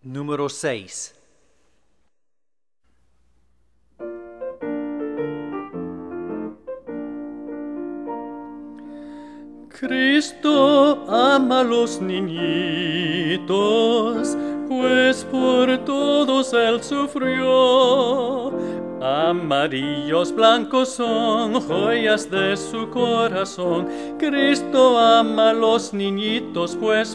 Número 6. Cristo ama a los niñitos, pues por todos Él sufrió. Amarillos, blancos son joyas de su corazón. Cristo ama a los niñitos, pues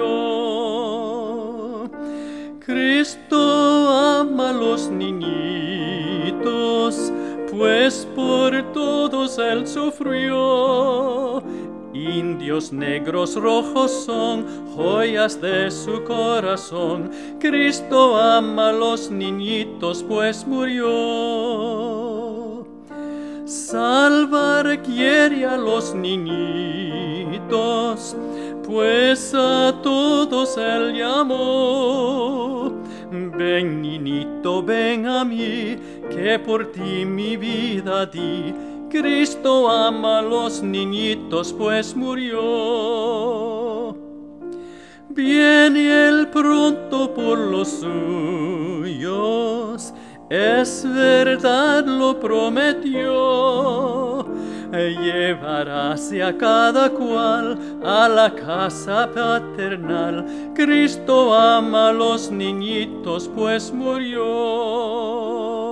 murió. Cristo ama a los niñitos, pues por todos Él sufrió. Indios, negros, rojos son joyas de su corazón. Cristo ama a los niñitos, pues murió. Salvar quiere a los niñitos, pues a todos Él llamó. Ven, niñito, ven a mí, que por ti mi vida di. Cristo ama a los niñitos, pues murió. Viene Él pronto por los suyos, es verdad, lo prometió. Llevaráse a cada cual a la casa paternal. Cristo ama a los niñitos, pues murió.